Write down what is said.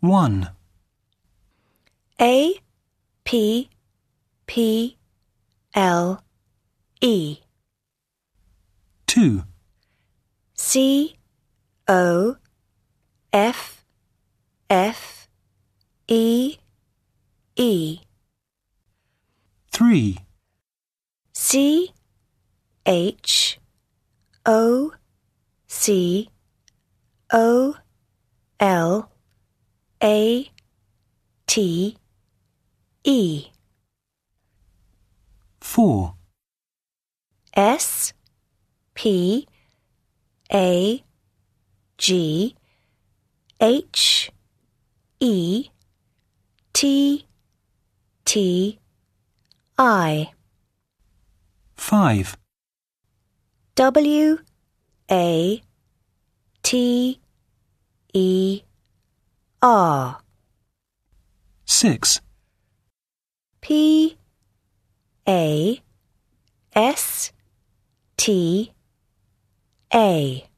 1, A P P L E 2, C O F F E E 3, C H O C O L A T E 4, S P A G H E T T I 5, W A T E R 6, P A S T A